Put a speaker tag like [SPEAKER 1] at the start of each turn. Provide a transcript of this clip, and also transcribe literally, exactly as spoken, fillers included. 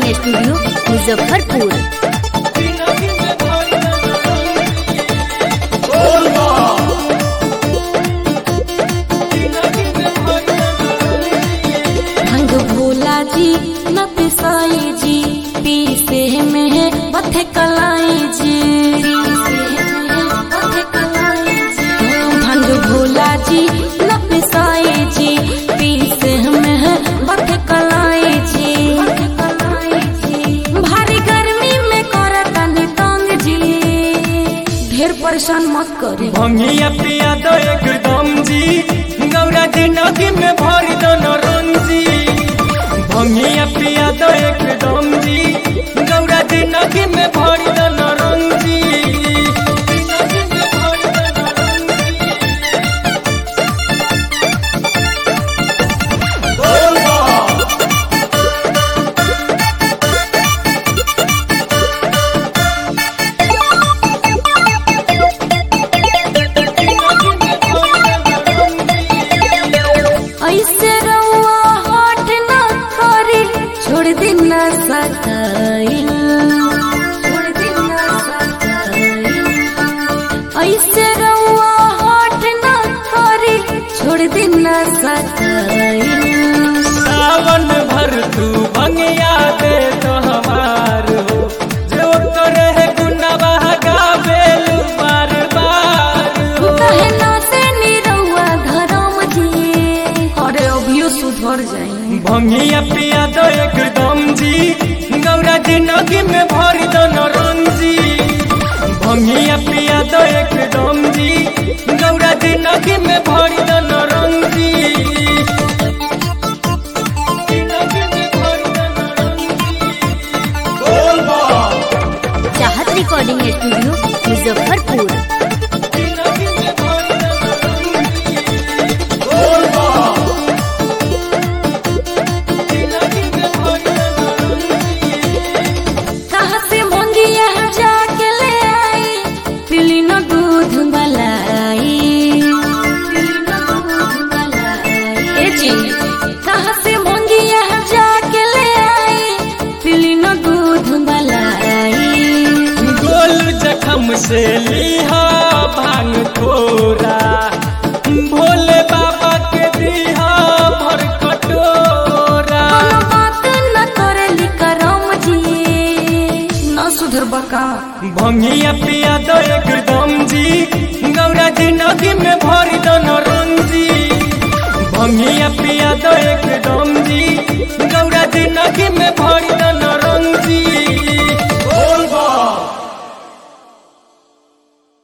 [SPEAKER 1] Studio Muzaffarpur.
[SPEAKER 2] भंग भोला जी न पिसाई जी, पीसे में है बथे कलाई जी। भंग भोला जी न पिसाई जी, पीसे में है बथे कलाई जी। भारी गर्मी में करता तंग जी, ढेर परेशान मत करे।
[SPEAKER 3] भंगिया पिया दो एकदम जी, गौरा जिंदगी में भर दो नरंजी। भंगिया पिया दो एकदम जी, गौरा जिंदगी में भर दो नरंजी।
[SPEAKER 2] ऐसे रउआ हट न करी, छोड़ दी न सकाइल, छोड़ दी न सकाइल। ऐसे रउआ हट न करी, छोड़ दी न सकाइल।
[SPEAKER 3] सावन भर तू भंगिया दे तो हमार हो, जो करे है गुंडा बहका बेल बार बार हो।
[SPEAKER 2] कहे ना से निरउआ धरम जी, अरे अभियो सुधर जाई।
[SPEAKER 3] भंगिया पिया दो एकदम जी, गौरा जिंदगी में भर दो नरंजी। भंगिया पिया दो एकदम जी, गौरा जिंदगी में भर दो नरंजी।
[SPEAKER 1] चाहत रिकॉर्डिंग स्टूडियो मुजफ्फरपुर।
[SPEAKER 2] कहाँ से मोंगिया जाके ले आई, पीली न दूध मलाई, पीली न दूध मलाई। ए जी, कहाँ से मोंगिया जाके ले आई, पीली न दूध मलाई।
[SPEAKER 3] गोल जखम से लिहा भांग थोड़ा, भोले बाबा के दिहा भर कटोरा।
[SPEAKER 2] कोनो बात न करेली करम जी, न सुधर बका।
[SPEAKER 3] भंगिया पिया दो एकदम जी, गौरा जिंदगी में भर दो नरंजी। भंगिया पिया दो एकदम जी, गौरा जिंदगी में भर दो नरंजी।